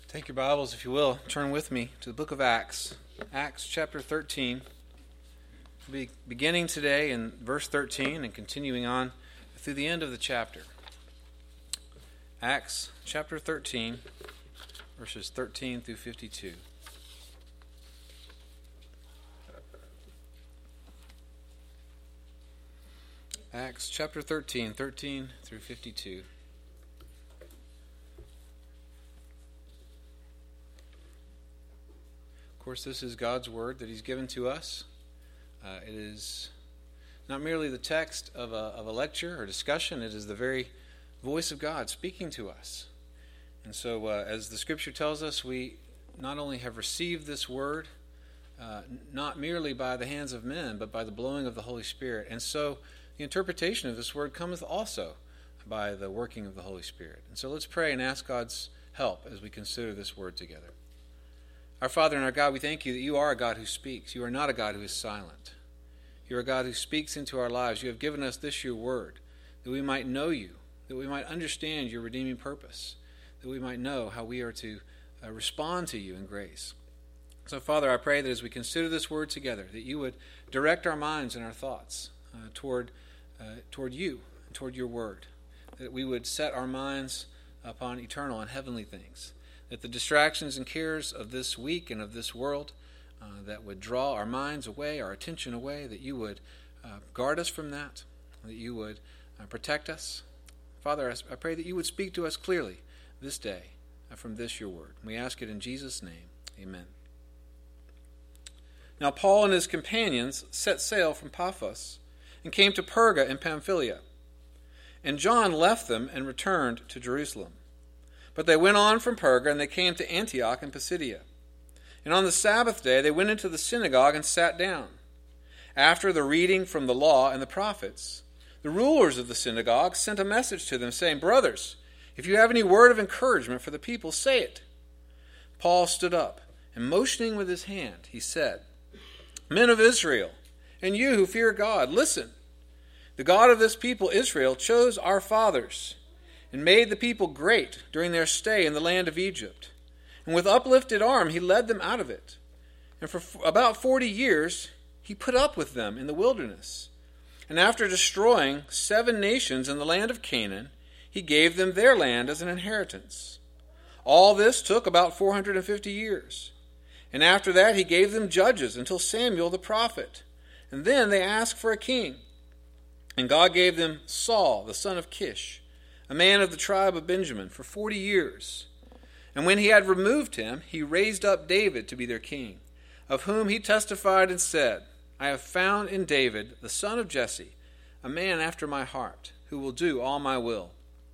Take your Bibles, if you will, turn with me to the book of Acts. Acts chapter 13. We'll be beginning today in verse 13 and continuing on through the end of the chapter. Acts chapter 13, verses 13 through 52. Acts chapter 13, 13 through 52. Of course, this is God's word that He's given to us. It is not merely the text of a lecture or discussion. It is the very voice of God speaking to us. And so, as the Scripture tells us, we not only have received this word, not merely by the hands of men, but by the blowing of the Holy Spirit. And so, the interpretation of this word cometh also by the working of the Holy Spirit. And so, let's pray and ask God's help as we consider this word together. Our Father and our God, we thank you that you are a God who speaks. You are not a God who is silent. You are a God who speaks into our lives. You have given us this your word, that we might know you, that we might understand your redeeming purpose, that we might know how we are to respond to you in grace. So, Father, I pray that as we consider this word together, that you would direct our minds and our thoughts toward you and toward your word, that we would set our minds upon eternal and heavenly things, that the distractions and cares of this week and of this world that would draw our minds away, our attention away, that you would guard us from that you would protect us. Father, I pray that you would speak to us clearly this day from this your word. We ask it in Jesus' name. Amen. Now Paul and his companions set sail from Paphos and came to Perga in Pamphylia. And John left them and returned to Jerusalem. But they went on from Perga, and they came to Antioch in Pisidia. And on the Sabbath day they went into the synagogue and sat down. After the reading from the law and the prophets, the rulers of the synagogue sent a message to them, saying, "Brothers, if you have any word of encouragement for the people, say it." Paul stood up, and motioning with his hand, he said, "Men of Israel, and you who fear God, listen. The God of this people Israel chose our fathers and made the people great during their stay in the land of Egypt. And with uplifted arm he led them out of it. And for about 40 years he put up with them in the wilderness. And after destroying 7 nations in the land of Canaan, he gave them their land as an inheritance. All this took about 450 years. And after that he gave them judges until Samuel the prophet. And then they asked for a king. And God gave them Saul, the son of Kish, a man of the tribe of Benjamin, for 40 years. And when he had removed him, he raised up David to be their king, of whom he testified and said, I have found in David, the son of Jesse, a man after my heart, who will do all my will.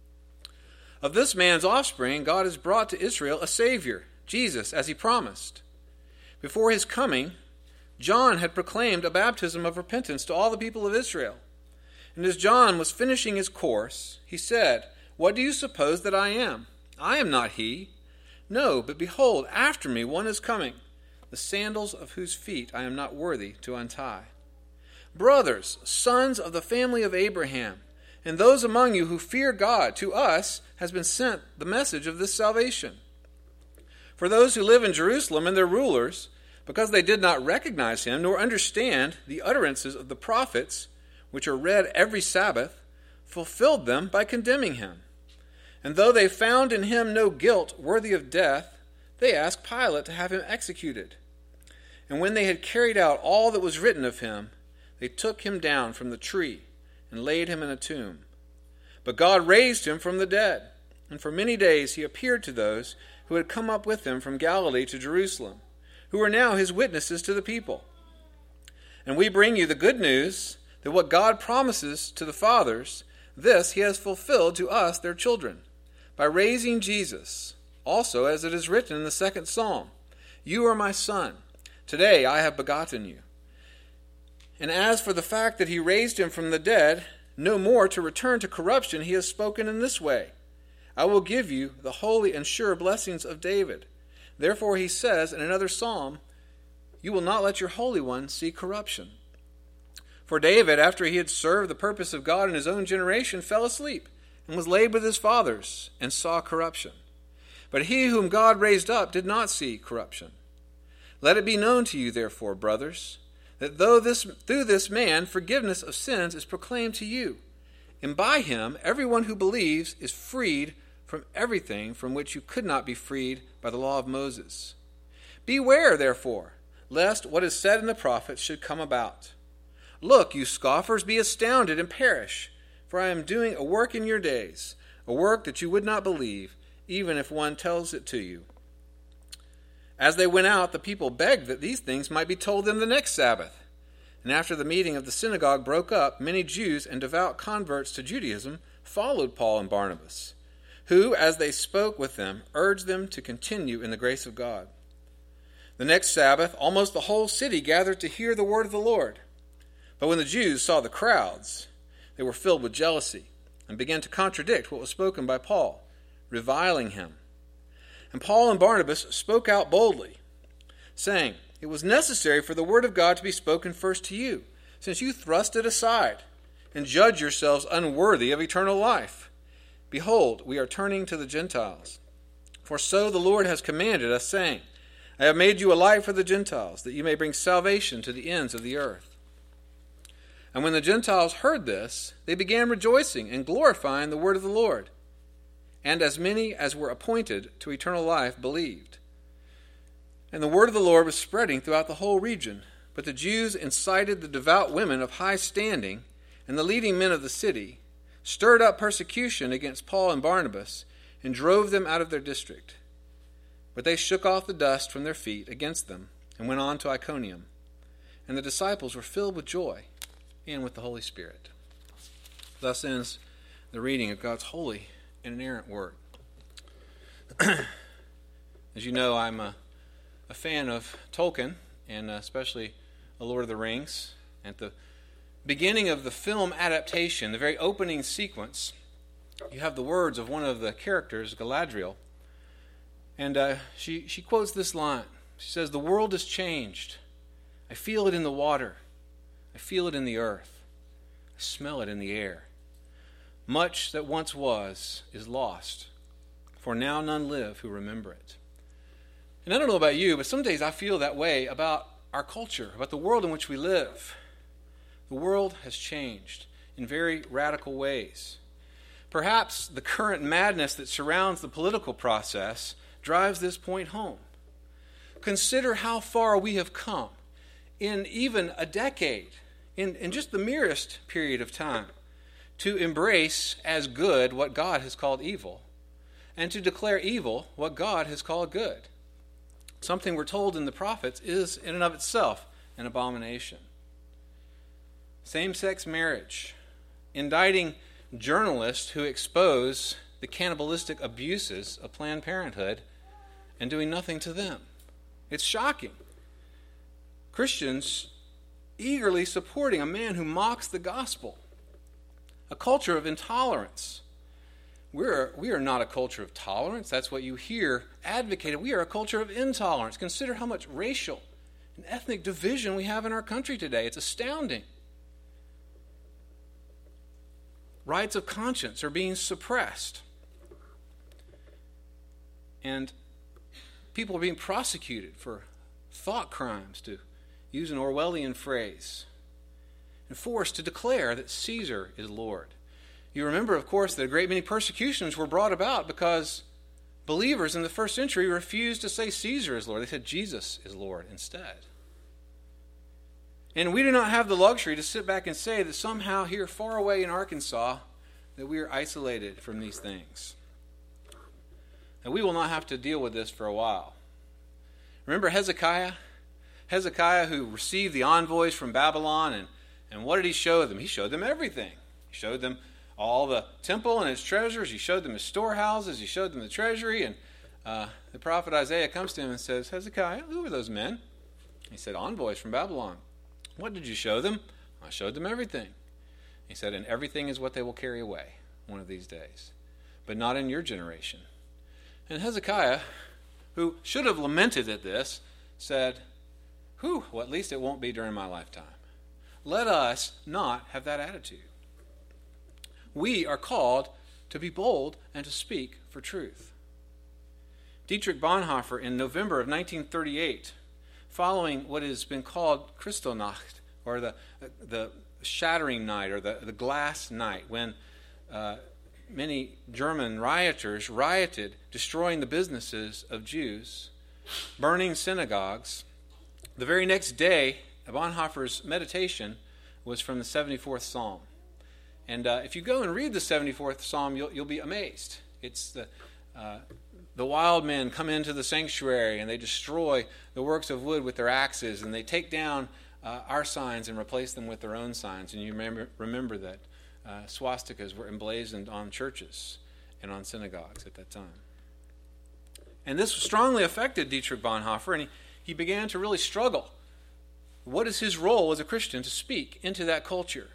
Of this man's offspring, God has brought to Israel a Savior, Jesus, as he promised. Before his coming, John had proclaimed a baptism of repentance to all the people of Israel. And as John was finishing his course, he said, What do you suppose that I am? I am not he. No, but behold, after me one is coming, the sandals of whose feet I am not worthy to untie. Brothers, sons of the family of Abraham, and those among you who fear God, to us has been sent the message of this salvation. For those who live in Jerusalem and their rulers, because they did not recognize him nor understand the utterances of the prophets, which are read every Sabbath, fulfilled them by condemning him. And though they found in him no guilt worthy of death, they asked Pilate to have him executed. And when they had carried out all that was written of him, they took him down from the tree and laid him in a tomb. But God raised him from the dead, and for many days he appeared to those who had come up with him from Galilee to Jerusalem, who are now his witnesses to the people. And we bring you the good news that what God promises to the fathers, this he has fulfilled to us, their children, by raising Jesus. Also, as it is written in the 2nd Psalm, You are my son. Today I have begotten you. And as for the fact that he raised him from the dead, no more to return to corruption, he has spoken in this way, I will give you the holy and sure blessings of David. Therefore he says in another psalm, You will not let your Holy One see corruption. For David, after he had served the purpose of God in his own generation, fell asleep and was laid with his fathers and saw corruption. But he whom God raised up did not see corruption. Let it be known to you, therefore, brothers, that through this man forgiveness of sins is proclaimed to you, and by him everyone who believes is freed from everything from which you could not be freed by the law of Moses. Beware, therefore, lest what is said in the prophets should come about. Look, you scoffers, be astounded and perish, for I am doing a work in your days, a work that you would not believe, even if one tells it to you. As they went out, the people begged that these things might be told them the next Sabbath. And after the meeting of the synagogue broke up, many Jews and devout converts to Judaism followed Paul and Barnabas, who, as they spoke with them, urged them to continue in the grace of God. The next Sabbath, almost the whole city gathered to hear the word of the Lord. But when the Jews saw the crowds, they were filled with jealousy and began to contradict what was spoken by Paul, reviling him. And Paul and Barnabas spoke out boldly, saying, "It was necessary for the word of God to be spoken first to you, since you thrust it aside and judge yourselves unworthy of eternal life. Behold, we are turning to the Gentiles. For so the Lord has commanded us, saying, I have made you a light for the Gentiles, that you may bring salvation to the ends of the earth." And when the Gentiles heard this, they began rejoicing and glorifying the word of the Lord. And as many as were appointed to eternal life believed. And the word of the Lord was spreading throughout the whole region. But the Jews incited the devout women of high standing and the leading men of the city, stirred up persecution against Paul and Barnabas, and drove them out of their district. But they shook off the dust from their feet against them and went on to Iconium. And the disciples were filled with joy and with the Holy Spirit. Thus ends the reading of God's holy and inerrant word. As you know, I'm a fan of Tolkien, and especially The Lord of the Rings. At the beginning of the film adaptation, the very opening sequence, you have the words of one of the characters, Galadriel, and she quotes this line. She says, "The world has changed. I feel it in the water. I feel it in the earth. I smell it in the air. Much that once was is lost, for now none live who remember it." And I don't know about you, but some days I feel that way about our culture, about the world in which we live. The world has changed in very radical ways. Perhaps the current madness that surrounds the political process drives this point home. Consider how far we have come in even a decade, in just the merest period of time, to embrace as good what God has called evil, and to declare evil what God has called good. Something we're told in the prophets is in and of itself an abomination. Same-sex marriage, indicting journalists who expose the cannibalistic abuses of Planned Parenthood and doing nothing to them. It's shocking. Christians eagerly supporting a man who mocks the gospel. A culture of intolerance. We are not a culture of tolerance. That's what you hear advocated. We are a culture of intolerance. Consider how much racial and ethnic division we have in our country today. It's astounding. Rights of conscience are being suppressed. And people are being prosecuted for thought crimes, to use an Orwellian phrase, and forced to declare that Caesar is Lord. You remember, of course, that a great many persecutions were brought about because believers in the first century refused to say Caesar is Lord. They said Jesus is Lord instead. And we do not have the luxury to sit back and say that somehow here far away in Arkansas that we are isolated from these things. And we will not have to deal with this for a while. Remember Hezekiah? Hezekiah, who received the envoys from Babylon, and what did he show them? He showed them everything. He showed them all the temple and its treasures. He showed them his storehouses. He showed them the treasury. And the prophet Isaiah comes to him and says, "Hezekiah, who are those men?" He said, "Envoys from Babylon." "What did you show them?" "I showed them everything." He said, "And everything is what they will carry away one of these days, but not in your generation." And Hezekiah, who should have lamented at this, said, well, at least it won't be during my lifetime. Let us not have that attitude. We are called to be bold and to speak for truth. Dietrich Bonhoeffer, in November of 1938, following what has been called Kristallnacht, or the shattering night, or the glass night, when many German rioters rioted, destroying the businesses of Jews, burning synagogues. The very next day, Bonhoeffer's meditation was from the 74th Psalm. And if you go and read the 74th Psalm, you'll be amazed. It's the wild men come into the sanctuary and they destroy the works of wood with their axes, and they take down our signs and replace them with their own signs. And you remember that swastikas were emblazoned on churches and on synagogues at that time. And this strongly affected Dietrich Bonhoeffer, and he began to really struggle. What is his role as a Christian to speak into that culture?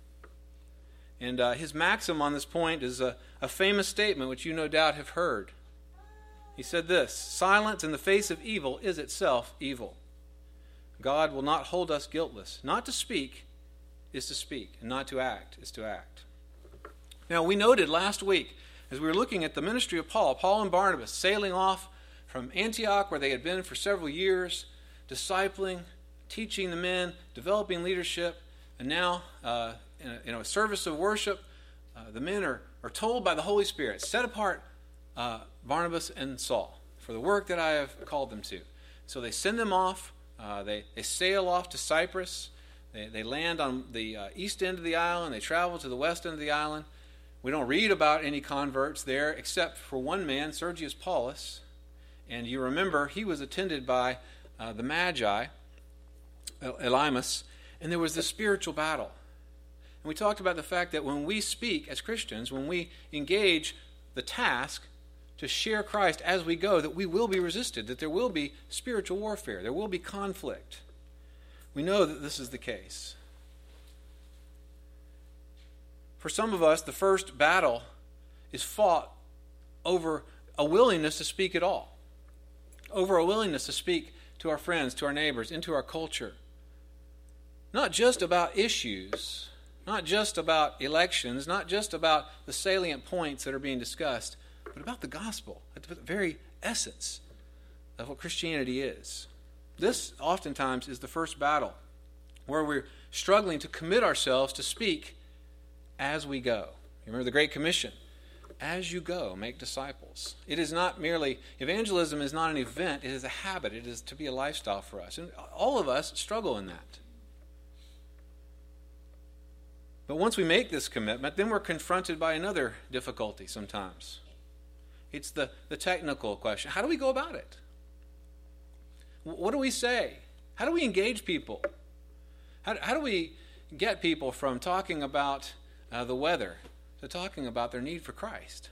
And his maxim on this point is a famous statement which you no doubt have heard. He said this: "Silence in the face of evil is itself evil. God will not hold us guiltless. Not to speak is to speak, and not to act is to act." Now, we noted last week, as we were looking at the ministry of Paul and Barnabas sailing off from Antioch, where they had been for several years, discipling, teaching the men, developing leadership, and now in a service of worship, the men are told by the Holy Spirit, set apart Barnabas and Saul for the work that I have called them to. So they send them off. They sail off to Cyprus. They land on the east end of the island. They travel to the west end of the island. We don't read about any converts there except for one man, Sergius Paulus. And you remember he was attended by the Magi, Elymas, and there was this spiritual battle. And we talked about the fact that when we speak as Christians, when we engage the task to share Christ as we go, that we will be resisted, that there will be spiritual warfare, there will be conflict. We know that this is the case. For some of us, the first battle is fought over a willingness to speak at all, over a willingness to speak to our friends, to our neighbors, into our culture. Not just about issues, not just about elections, not just about the salient points that are being discussed, but about the gospel, at the very essence of what Christianity is. This oftentimes is the first battle where we're struggling to commit ourselves to speak as we go. You remember the Great Commission. As you go, make disciples. It is not merely, evangelism is not an event, it is a habit. It is to be a lifestyle for us. And all of us struggle in that. But once we make this commitment, then we're confronted by another difficulty sometimes. It's the technical question. How do we go about it? What do we say? How do we engage people? How do we get people from talking about the weather to talking about their need for Christ?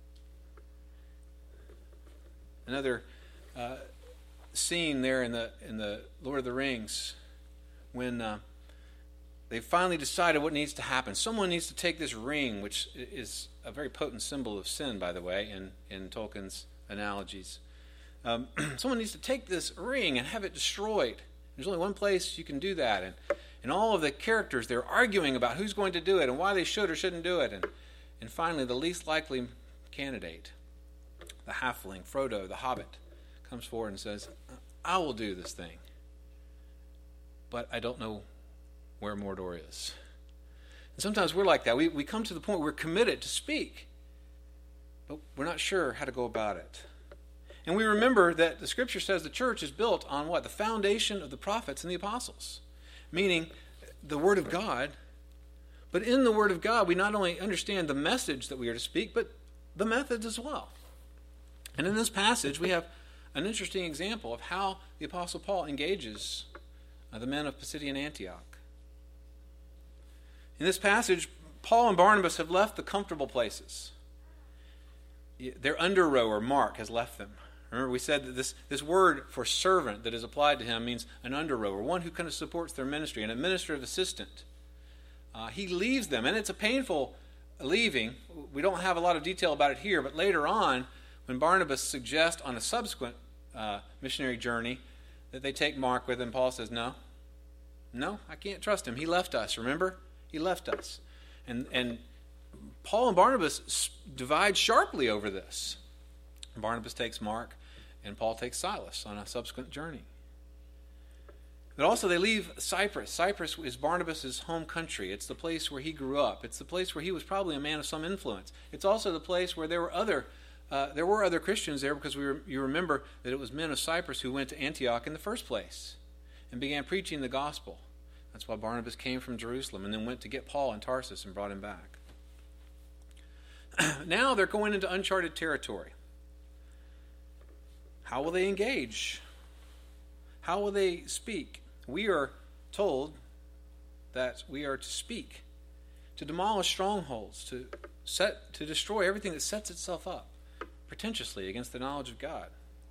Another scene there in the Lord of the Rings, when they finally decided what needs to happen. Someone needs to take this ring, which is a very potent symbol of sin, by the way, in Tolkien's analogies. Someone needs to take this ring and have it destroyed. There's only one place you can do that. And all of the characters, they're arguing about who's going to do it and why they should or shouldn't do it. And finally, the least likely candidate, the halfling, Frodo, the hobbit, comes forward and says, I will do this thing, but I don't know where Mordor is. And sometimes we're like that. We come to the point where we're committed to speak, but we're not sure how to go about it. And we remember that the Scripture says the church is built on what? The foundation of the prophets and the apostles, meaning the Word of God. But in the Word of God, we not only understand the message that we are to speak, but the methods as well. And in this passage, we have an interesting example of how the Apostle Paul engages the men of Pisidian Antioch. In this passage, Paul and Barnabas have left the comfortable places. Their under-rower, Mark, has left them. Remember, we said that this word for servant that is applied to him means an under-rower, one who kind of supports their ministry, an administrative assistant. He leaves them, and it's a painful leaving. We don't have a lot of detail about it here, but later on, when Barnabas suggests on a subsequent missionary journey that they take Mark with them, Paul says, no, I can't trust him. He left us, remember? He left us. And Paul and Barnabas divide sharply over this. Barnabas takes Mark, And Paul takes Silas on a subsequent journey. But also they leave Cyprus. Cyprus is Barnabas' home country. It's the place where he grew up. It's the place where he was probably a man of some influence. It's also the place where there were other Christians there, because you remember that it was men of Cyprus who went to Antioch in the first place and began preaching the gospel. That's why Barnabas came from Jerusalem and then went to get Paul in Tarsus and brought him back. Now they're going into uncharted territory. How will they engage? How will they speak? We are told that we are to speak, to demolish strongholds, to destroy everything that sets itself up pretentiously against the knowledge of God.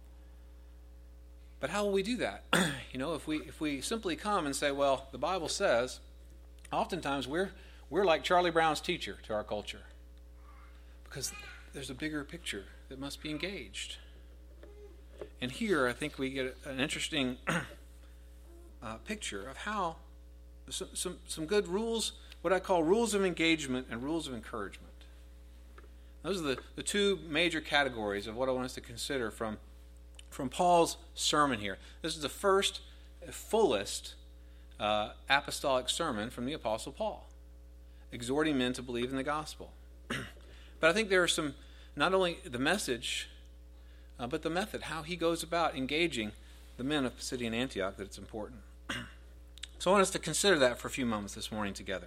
But how will we do that? If we simply come and say, well, the Bible says, oftentimes we're like Charlie Brown's teacher to our culture, because there's a bigger picture that must be engaged. And here I think we get an interesting picture of how some good rules, what I call rules of engagement and rules of encouragement. Those are the two major categories of what I want us to consider from Paul's sermon here. This is the first, fullest apostolic sermon from the Apostle Paul, exhorting men to believe in the gospel. But I think there are some, not only the message, but the method, how he goes about engaging the men of Pisidian Antioch, that it's important. So I want us to consider that for a few moments this morning together.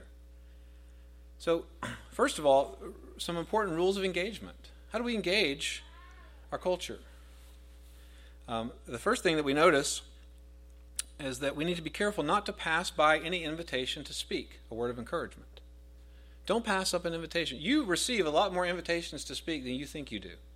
So, first of all, some important rules of engagement. How do we engage our culture? The first thing that we notice is that we need to be careful not to pass by any invitation to speak a word of encouragement. Don't pass up an invitation. You receive a lot more invitations to speak than you think you do.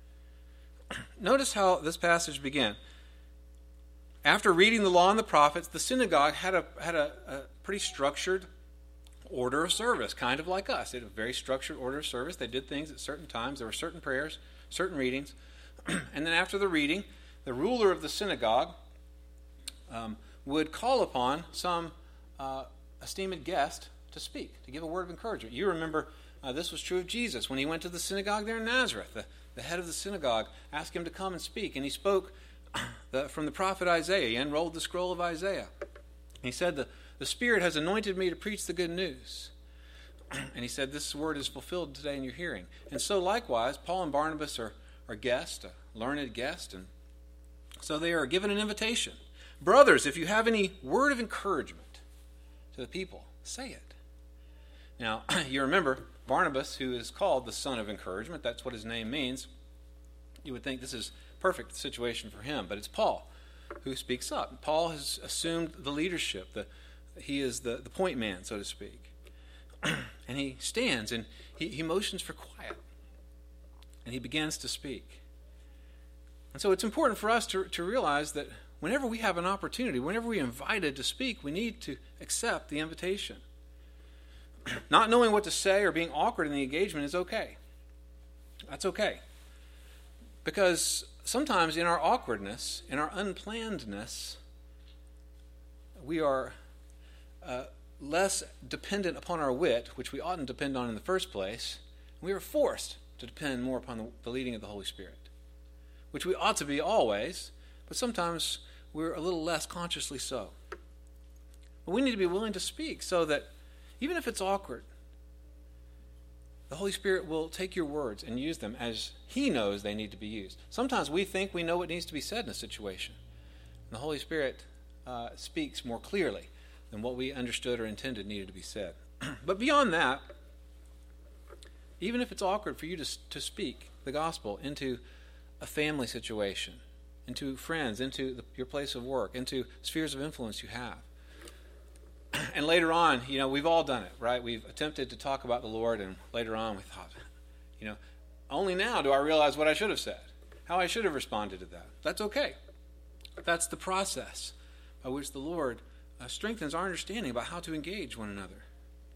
Notice how this passage began. After reading the law and the prophets, the synagogue had a pretty structured order of service, kind of like us. They had a very structured order of service. They did things at certain times. There were certain prayers, certain readings. And then after the reading, the ruler of the synagogue would call upon some esteemed guest to speak, to give a word of encouragement. You remember this was true of Jesus when he went to the synagogue there in Nazareth. The head of the synagogue asked him to come and speak, and he spoke from the prophet Isaiah. He unrolled the scroll of Isaiah. He said, the Spirit has anointed me to preach the good news. And he said, this word is fulfilled today in your hearing. And so likewise, Paul and Barnabas are guests, a learned guest, and so they are given an invitation. Brothers, if you have any word of encouragement to the people, say it. Now, you remember Barnabas, who is called the son of encouragement. That's what his name means. You would think this is a perfect situation for him, but it's Paul who speaks up. Paul has assumed the leadership. He is the point man, so to speak. And he stands and he motions for quiet. And he begins to speak. And so it's important for us to realize that whenever we have an opportunity, whenever we're invited to speak, we need to accept the invitation. Not knowing what to say or being awkward in the engagement is okay. That's okay. Because sometimes in our awkwardness, in our unplannedness, we are less dependent upon our wit, which we oughtn't depend on in the first place. We are forced to depend more upon the leading of the Holy Spirit, which we ought to be always, but sometimes we're a little less consciously so. But we need to be willing to speak so that even if it's awkward, the Holy Spirit will take your words and use them as He knows they need to be used. Sometimes we think we know what needs to be said in a situation. And the Holy Spirit speaks more clearly than what we understood or intended needed to be said. But beyond that, even if it's awkward for you to speak the gospel into a family situation, into friends, into your place of work, into spheres of influence you have. And later on, we've all done it, right? We've attempted to talk about the Lord, and later on we thought, only now do I realize what I should have said, how I should have responded to that. That's okay. That's the process by which the Lord strengthens our understanding about how to engage one another.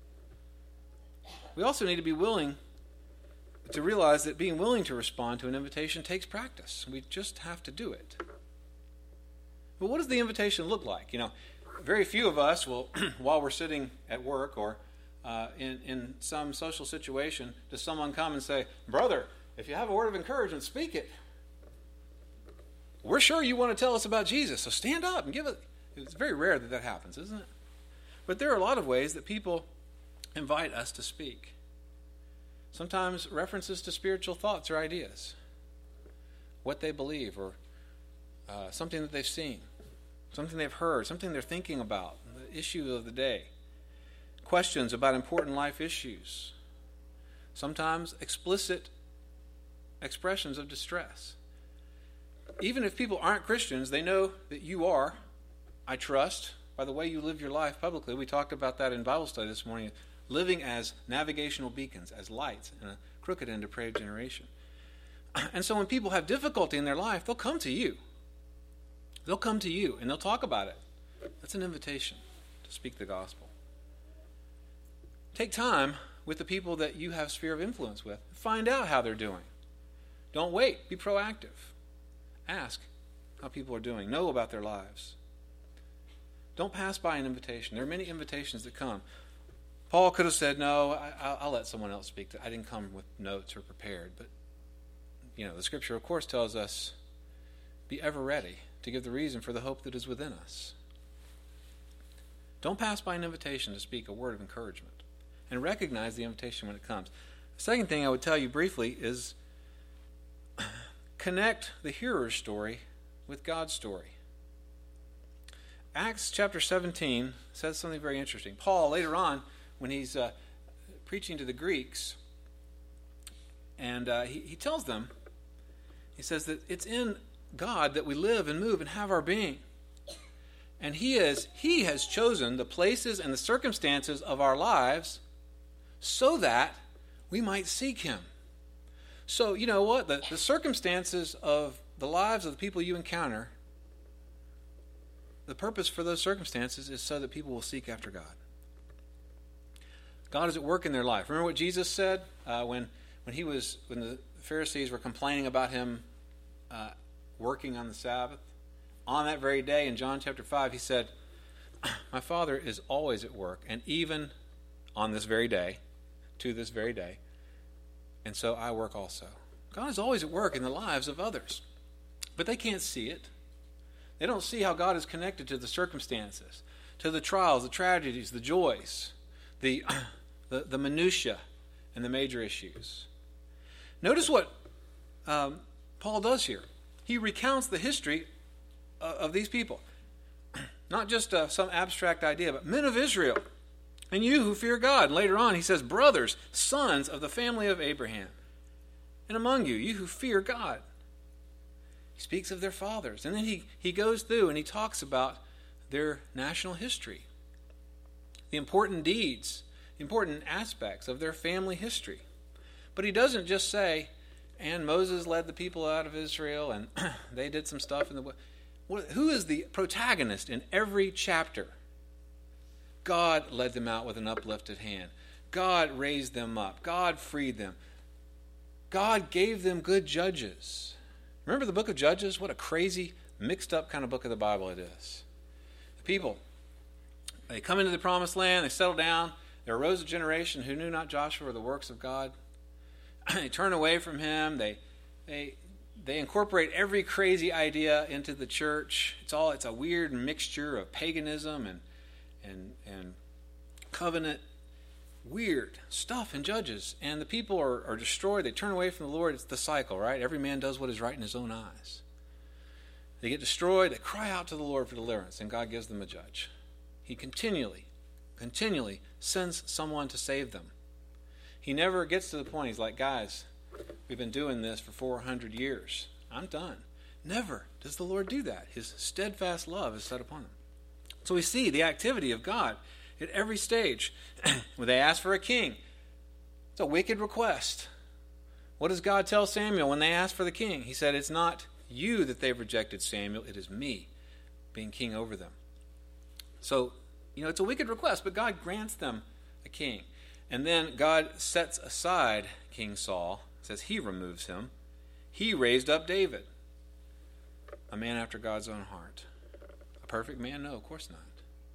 We also need to be willing to realize that being willing to respond to an invitation takes practice. We just have to do it. But what does the invitation look like? Very few of us will, while we're sitting at work or in some social situation, does someone come and say, brother, if you have a word of encouragement, speak it. we're sure you want to tell us about Jesus, so stand up and give it. It's very rare that happens, isn't it? But there are a lot of ways that people invite us to speak. Sometimes references to spiritual thoughts or ideas, what they believe, or something that they've seen, something they've heard, something they're thinking about, the issue of the day, questions about important life issues, sometimes explicit expressions of distress. Even if people aren't Christians, they know that you are, I trust, by the way you live your life publicly. We talked about that in Bible study this morning, living as navigational beacons, as lights in a crooked and depraved generation. And so when people have difficulty in their life, they'll come to you. They'll come to you and they'll talk about it. That's an invitation to speak the gospel. Take time with the people that you have sphere of influence with. Find out how they're doing. Don't wait. Be proactive. Ask how people are doing. Know about their lives. Don't pass by an invitation. There are many invitations that come. Paul could have said, no, I'll let someone else speak. I didn't come with notes or prepared. But, the Scripture, of course, tells us, be ever ready to give the reason for the hope that is within us. Don't pass by an invitation to speak a word of encouragement. And recognize the invitation when it comes. The second thing I would tell you briefly is connect the hearer's story with God's story. Acts chapter 17 says something very interesting. Paul, later on, when he's preaching to the Greeks, and he tells them, he says that it's in God that we live and move and have our being. And He has chosen the places and the circumstances of our lives so that we might seek Him. So, you know what? The circumstances of the lives of the people you encounter, the purpose for those circumstances is so that people will seek after God. God is at work in their life. Remember what Jesus said when the Pharisees were complaining about Him working on the Sabbath? On that very day in John chapter 5, He said, my Father is always at work, and even on this very day, to this very day, and so I work also. God is always at work in the lives of others, but they can't see it. They don't see how God is connected to the circumstances, to the trials, the tragedies, the joys, the minutiae, and the major issues. Notice what Paul does here. He recounts the history of these people. Not just some abstract idea, but men of Israel, and you who fear God. And later on he says, brothers, sons of the family of Abraham, and among you, you who fear God. He speaks of their fathers. And then he goes through and he talks about their national history, the important deeds, the important aspects of their family history. But he doesn't just say, and Moses led the people out of Israel, and they did some stuff in the... Who is the protagonist in every chapter? God led them out with an uplifted hand. God raised them up. God freed them. God gave them good judges. Remember the book of Judges? What a crazy, mixed up kind of book of the Bible it is. The people, they come into the promised land, they settle down. There arose a generation who knew not Joshua or the works of God. They turn away from Him. They incorporate every crazy idea into the church. It's a weird mixture of paganism and covenant, weird stuff in Judges. And the people are destroyed. They turn away from the Lord. It's the cycle, right? Every man does what is right in his own eyes. They get destroyed. They cry out to the Lord for deliverance, and God gives them a judge. He continually sends someone to save them. He never gets to the point, He's like, guys, we've been doing this for 400 years. I'm done. Never does the Lord do that. His steadfast love is set upon Him. So we see the activity of God at every stage. When they ask for a king, it's a wicked request. What does God tell Samuel when they ask for the king? He said, it's not you that they've rejected, Samuel. It is me being king over them. So, it's a wicked request, but God grants them a king. And then God sets aside King Saul, says He removes him. He raised up David, a man after God's own heart. A perfect man? No, of course not.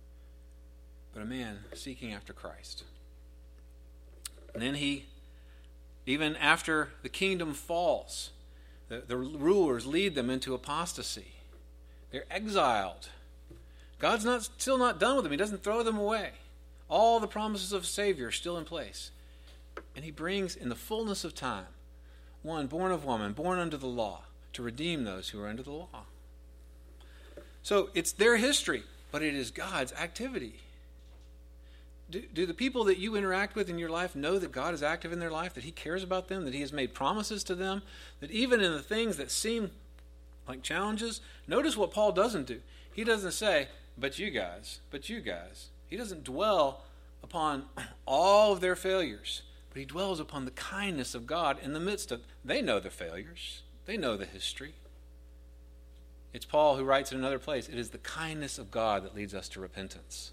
But a man seeking after Christ. And then He, even after the kingdom falls, The rulers lead them into apostasy. They're exiled. God's still not done with them. He doesn't throw them away. All the promises of a Savior are still in place. And he brings in the fullness of time one born of woman, born under the law, to redeem those who are under the law. So it's their history, but it is God's activity. Do the people that you interact with in your life know that God is active in their life, that he cares about them, that he has made promises to them, that even in the things that seem like challenges, notice what Paul doesn't do. He doesn't say, but you guys. He doesn't dwell upon all of their failures, but he dwells upon the kindness of God in the midst of, they know the failures. They know the history. It's Paul who writes in another place, it is the kindness of God that leads us to repentance.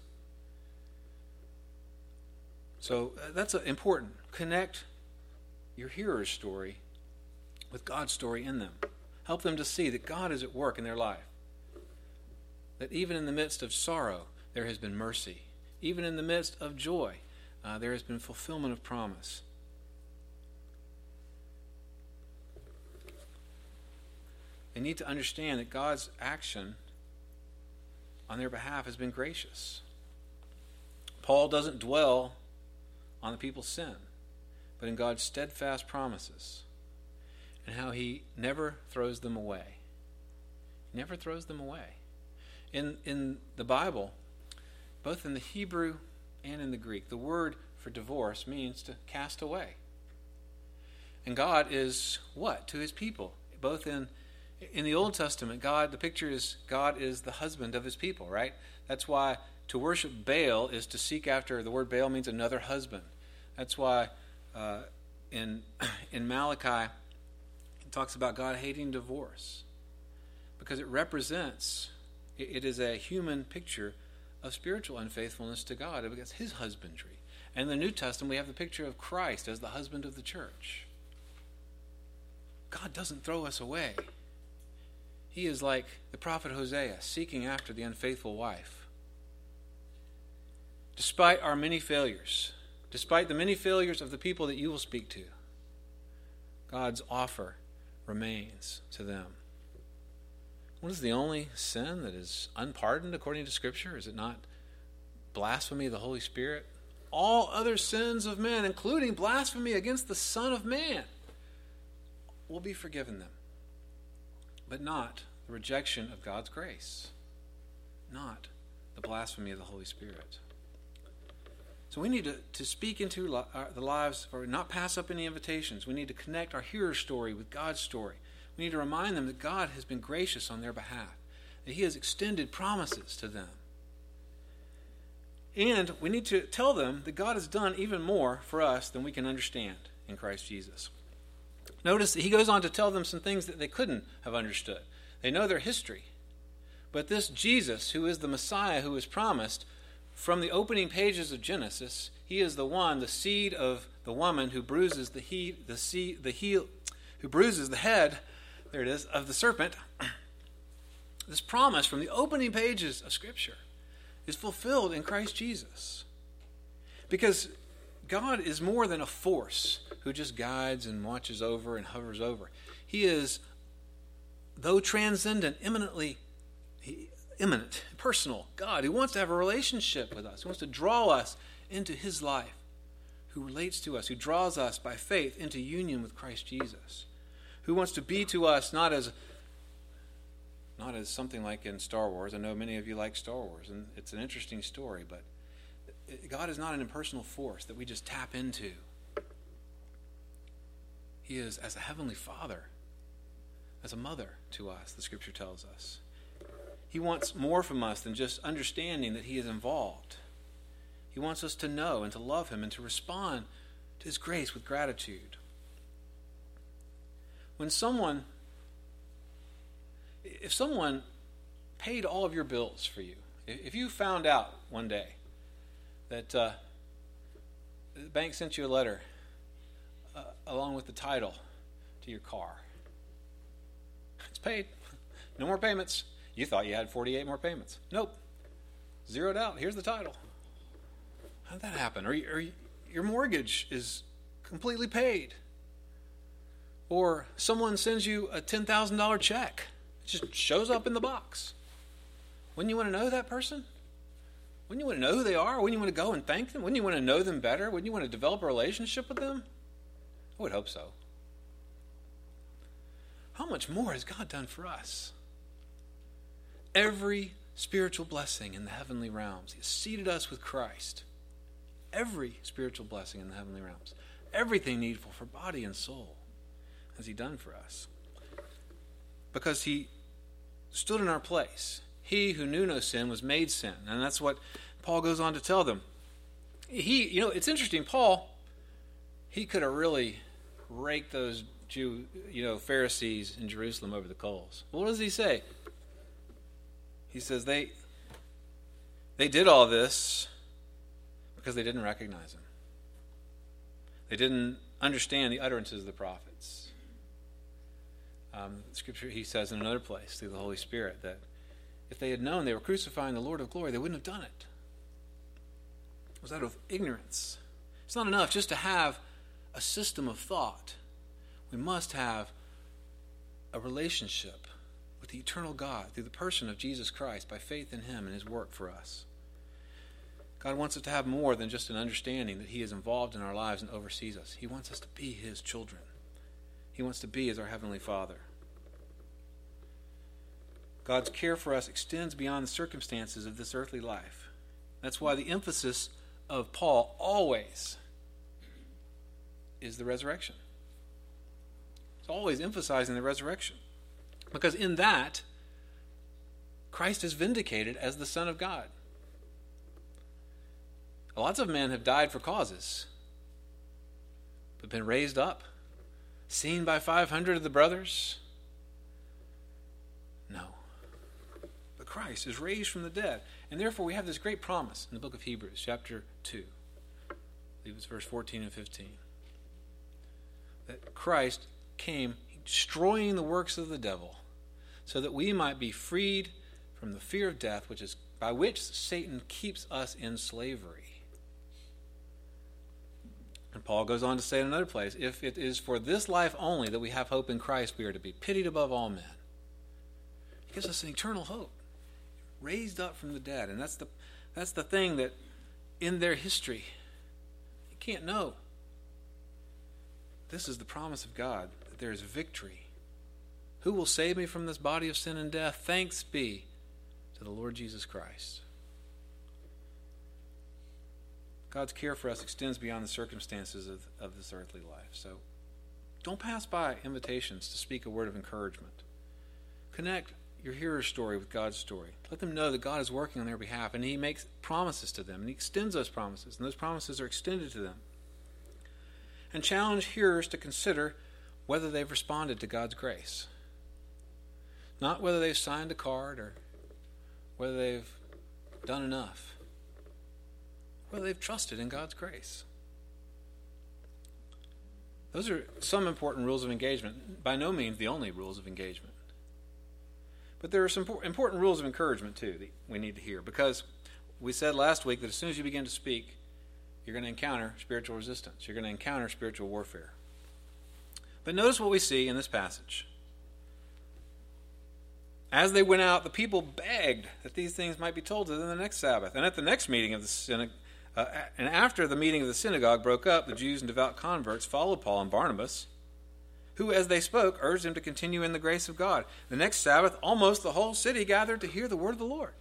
So that's important. Connect your hearer's story with God's story in them. Help them to see that God is at work in their life. That even in the midst of sorrow, there has been mercy. Even in the midst of joy, there has been fulfillment of promise. They need to understand that God's action on their behalf has been gracious. Paul doesn't dwell on the people's sin, but in God's steadfast promises and how he never throws them away. He never throws them away. In the Bible, both in the Hebrew and in the Greek, the word for divorce means to cast away. And God is what? To his people. Both in the Old Testament, the picture is God is the husband of his people, right? That's why to worship Baal is to seek after, the word Baal means another husband. That's why in Malachi, it talks about God hating divorce. Because it represents, it is a human picture of spiritual unfaithfulness to God against his husbandry. And in the New Testament, we have the picture of Christ as the husband of the church. God doesn't throw us away. He is like the prophet Hosea, seeking after the unfaithful wife. Despite our many failures, despite the many failures of the people that you will speak to, God's offer remains to them. What is the only sin that is unpardoned according to Scripture? Is it not blasphemy of the Holy Spirit? All other sins of men, including blasphemy against the Son of Man, will be forgiven them. But not the rejection of God's grace. Not the blasphemy of the Holy Spirit. So we need to speak into the lives, or not pass up any invitations. We need to connect our hearer's story with God's story. We need to remind them that God has been gracious on their behalf, that he has extended promises to them. And we need to tell them that God has done even more for us than we can understand in Christ Jesus. Notice that he goes on to tell them some things that they couldn't have understood. They know their history. But this Jesus, who is the Messiah who was promised, from the opening pages of Genesis, he is the one, the seed of the woman who bruises the head, there it is, of the serpent. This promise from the opening pages of Scripture is fulfilled in Christ Jesus. Because God is more than a force who just guides and watches over and hovers over. He is, though transcendent, immanent, personal God who wants to have a relationship with us, who wants to draw us into his life, who relates to us, who draws us by faith into union with Christ Jesus, who wants to be to us not as something like in Star Wars. I know many of you like Star Wars, and it's an interesting story, but God is not an impersonal force that we just tap into. He is as a heavenly Father, as a mother to us, the Scripture tells us. He wants more from us than just understanding that he is involved. He wants us to know and to love him and to respond to his grace with gratitude. If someone paid all of your bills for you, if you found out one day that the bank sent you a letter along with the title to your car, it's paid, no more payments. You thought you had 48 more payments. Nope. Zeroed out. Here's the title. How did that happen? Or your mortgage is completely paid. Or someone sends you a $10,000 check. It just shows up in the box. Wouldn't you want to know that person? Wouldn't you want to know who they are? Wouldn't you want to go and thank them? Wouldn't you want to know them better? Wouldn't you want to develop a relationship with them? I would hope so. How much more has God done for us? Every spiritual blessing in the heavenly realms. He has seated us with Christ. Every spiritual blessing in the heavenly realms. Everything needful for body and soul has he done for us. Because he stood in our place. He who knew no sin was made sin. And that's what Paul goes on to tell them. It's interesting, Paul, he could have really raked those Pharisees in Jerusalem over the coals. What does he say? He says they did all this because they didn't recognize him. They didn't understand the utterances of the prophets. Scripture, he says in another place through the Holy Spirit that if they had known they were crucifying the Lord of glory, they wouldn't have done it. It was out of ignorance. It's not enough just to have a system of thought. We must have a relationship with the eternal God through the person of Jesus Christ by faith in him and his work for us. God wants us to have more than just an understanding that he is involved in our lives and oversees us. He wants us to be his children. He wants to be as our Heavenly Father. God's care for us extends beyond the circumstances of this earthly life. That's why the emphasis of Paul always is the resurrection. He's always emphasizing the resurrection. Because in that, Christ is vindicated as the Son of God. Lots of men have died for causes, but been raised up, seen by 500 of the brothers. No. But Christ is raised from the dead. And therefore we have this great promise in the book of Hebrews, chapter 2. I believe it's verse 14 and 15. That Christ came destroying the works of the devil so that we might be freed from the fear of death, by which Satan keeps us in slavery. And Paul goes on to say in another place, if it is for this life only that we have hope in Christ, we are to be pitied above all men. He gives us an eternal hope, raised up from the dead. And that's the thing that in their history you can't know. This is the promise of God, that there is victory. Who will save me from this body of sin and death? Thanks be to the Lord Jesus Christ. God's care for us extends beyond the circumstances of this earthly life. So don't pass by invitations to speak a word of encouragement. Connect your hearer's story with God's story. Let them know that God is working on their behalf, and he makes promises to them, and he extends those promises, and those promises are extended to them. And challenge hearers to consider whether they've responded to God's grace. Not whether they've signed a card or whether they've done enough. Whether they've trusted in God's grace. Those are some important rules of engagement. By no means the only rules of engagement. But there are some important rules of encouragement, too, that we need to hear. Because we said last week that as soon as you begin to speak, you're going to encounter spiritual resistance. You're going to encounter spiritual warfare. But notice what we see in this passage. As they went out, the people begged that these things might be told to them the next Sabbath. And at the next meeting of the synagogue, and after the meeting of the synagogue broke up, the Jews and devout converts followed Paul and Barnabas, who, as they spoke, urged him to continue in the grace of God. The next Sabbath, almost the whole city gathered to hear the word of the Lord.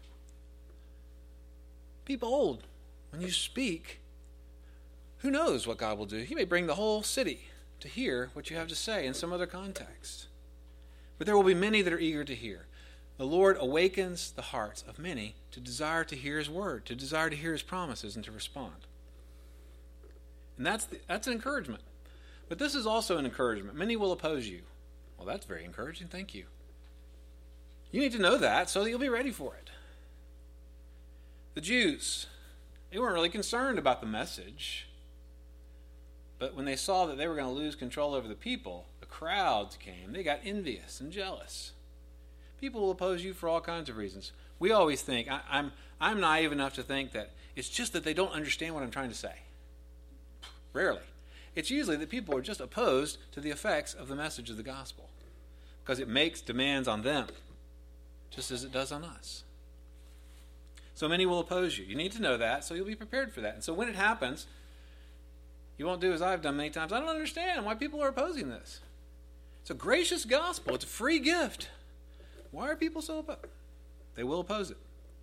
Be bold. When you speak, who knows what God will do? He may bring the whole city to hear what you have to say in some other context. But there will be many that are eager to hear. The Lord awakens the hearts of many to desire to hear his word, to desire to hear his promises, and to respond. And that's an encouragement. But this is also an encouragement. Many will oppose you. Well, that's very encouraging. Thank you. You need to know that so that you'll be ready for it. The Jews, they weren't really concerned about the message. But when they saw that they were going to lose control over the people, the crowds came. They got envious and jealous. People will oppose you for all kinds of reasons. We always think, I'm naive enough to think that it's just that they don't understand what I'm trying to say. Rarely. it's usually that people are just opposed to the effects of the message of the gospel because it makes demands on them, just as it does on us. So many will oppose you. You need to know that, so you'll be prepared for that. And so when it happens, you won't do as I've done many times. I don't understand why people are opposing this. It's a gracious gospel. It's a free gift. Why are people so opposed? They will oppose it.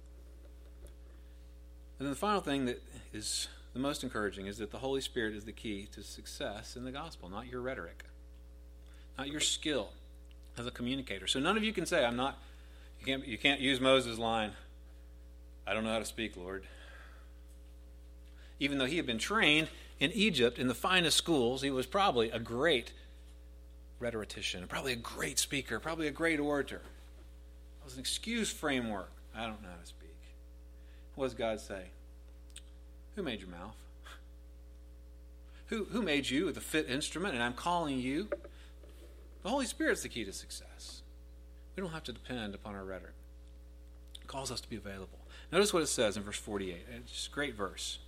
And then the final thing that is the most encouraging is that the Holy Spirit is the key to success in the gospel, not your rhetoric, not your skill as a communicator. So none of you can say, you can't use Moses' line, I don't know how to speak, Lord. Even though he had been trained in Egypt in the finest schools, he was probably a great rhetorician, probably a great speaker, probably a great orator. It was an excuse framework. I don't know how to speak. What does God say? Who made your mouth? Who made you the fit instrument? And I'm calling you. The Holy Spirit's the key to success. We don't have to depend upon our rhetoric. It calls us to be available. Notice what it says in verse 48. It's a great verse.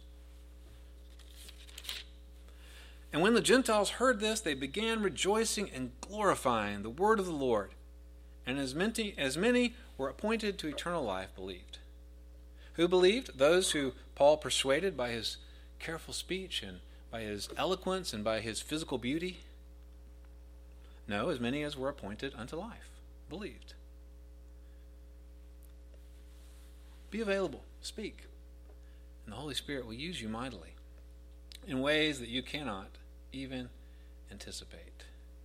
And when the Gentiles heard this, they began rejoicing and glorifying the word of the Lord. And as many were appointed to eternal life believed. Who believed? Those who Paul persuaded by his careful speech and by his eloquence and by his physical beauty? No, as many as were appointed unto life believed. Be available. Speak. And the Holy Spirit will use you mightily in ways that you cannot even anticipate.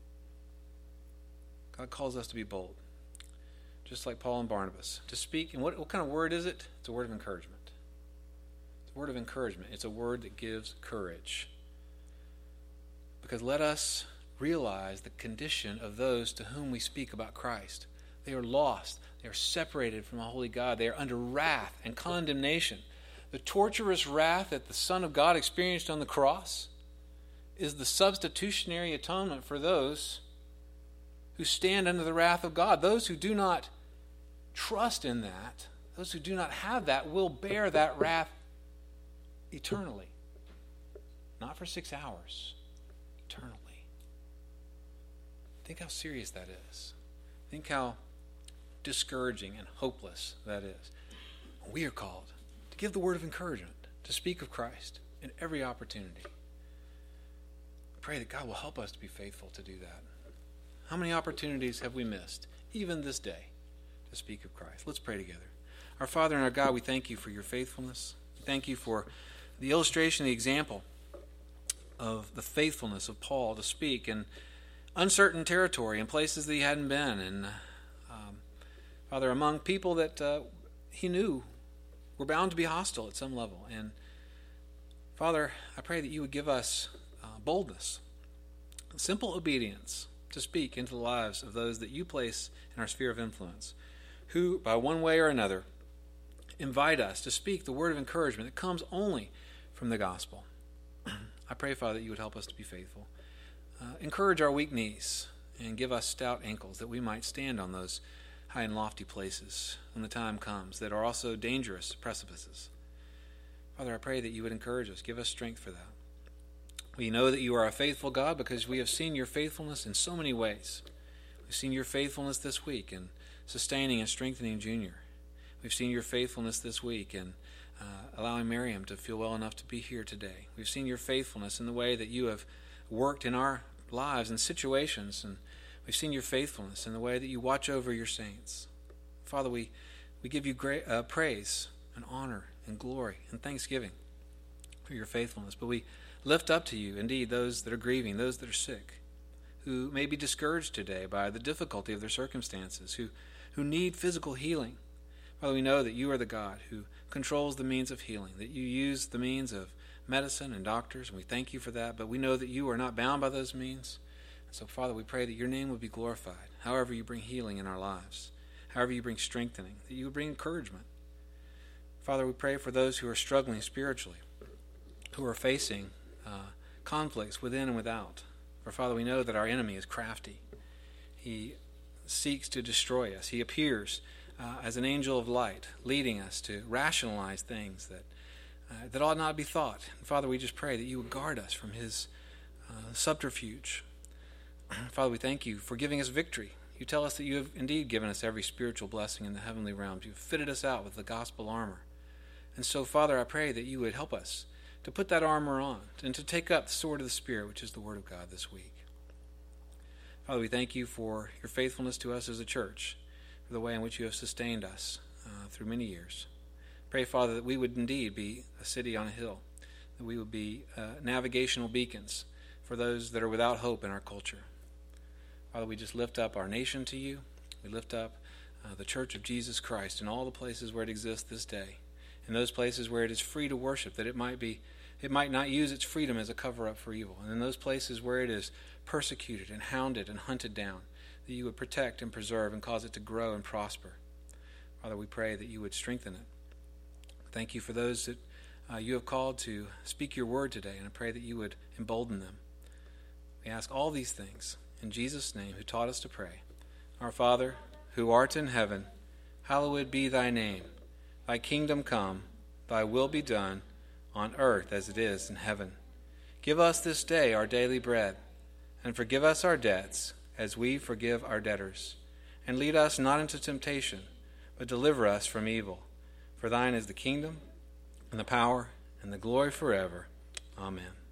God calls us to be bold, just like Paul and Barnabas, to speak. And what kind of word is it? It's a word of encouragement. It's a word of encouragement. It's a word that gives courage. Because let us realize the condition of those to whom we speak about Christ. They are lost. They are separated from a holy God. They are under wrath and condemnation. The torturous wrath that the Son of God experienced on the cross is the substitutionary atonement for those who stand under the wrath of God. Those who do not trust in that, those who do not have that, will bear that wrath eternally. Not for 6 hours, eternally. Think how serious that is. Think how discouraging and hopeless that is. We are called to give the word of encouragement, to speak of Christ in every opportunity. Pray that God will help us to be faithful to do that. How many opportunities have we missed, even this day, to speak of Christ? Let's pray together. Our Father and our God, we thank you for your faithfulness. We thank you for the illustration, the example of the faithfulness of Paul to speak in uncertain territory, in places that he hadn't been, and Father, among people that he knew were bound to be hostile at some level. And Father, I pray that you would give us boldness, simple obedience to speak into the lives of those that you place in our sphere of influence, who, by one way or another, invite us to speak the word of encouragement that comes only from the gospel. I pray, Father, that you would help us to be faithful. Encourage our weak knees and give us stout ankles that we might stand on those high and lofty places when the time comes that are also dangerous precipices. Father, I pray that you would encourage us. Give us strength for that. We know that you are a faithful God because we have seen your faithfulness in so many ways. We've seen your faithfulness this week in sustaining and strengthening Junior. We've seen your faithfulness this week in allowing Miriam to feel well enough to be here today. We've seen your faithfulness in the way that you have worked in our lives and situations, and we've seen your faithfulness in the way that you watch over your saints. Father, we give you great praise and honor and glory and thanksgiving for your faithfulness. But we lift up to you, indeed, those that are grieving, those that are sick, who may be discouraged today by the difficulty of their circumstances, who need physical healing. Father, we know that you are the God who controls the means of healing, that you use the means of medicine and doctors, and we thank you for that, but we know that you are not bound by those means. So, Father, we pray that your name would be glorified, however you bring healing in our lives, however you bring strengthening, that you would bring encouragement. Father, we pray for those who are struggling spiritually, who are facing conflicts within and without. For, Father, we know that our enemy is crafty. He seeks to destroy us. He appears as an angel of light, leading us to rationalize things that ought not be thought. And Father, we just pray that you would guard us from his subterfuge. Father, we thank you for giving us victory. You tell us that you have indeed given us every spiritual blessing in the heavenly realms. You've fitted us out with the gospel armor. And so, Father, I pray that you would help us to put that armor on and to take up the sword of the Spirit, which is the Word of God, this week. Father, we thank you for your faithfulness to us as a church, for the way in which you have sustained us through many years. Pray, Father, that we would indeed be a city on a hill, that we would be navigational beacons for those that are without hope in our culture. Father, we just lift up our nation to you. We lift up the Church of Jesus Christ in all the places where it exists this day, in those places where it is free to worship, that it might not use its freedom as a cover-up for evil, and in those places where it is persecuted and hounded and hunted down, that you would protect and preserve and cause it to grow and prosper. Father, we pray that you would strengthen it. Thank you for those that you have called to speak your word today, and I pray that you would embolden them. We ask all these things in Jesus' name, who taught us to pray. Our Father, who art in heaven, hallowed be thy name. Thy kingdom come, thy will be done, on earth as it is in heaven. Give us this day our daily bread, and forgive us our debts, as we forgive our debtors. And lead us not into temptation, but deliver us from evil. For thine is the kingdom, and the power, and the glory forever. Amen.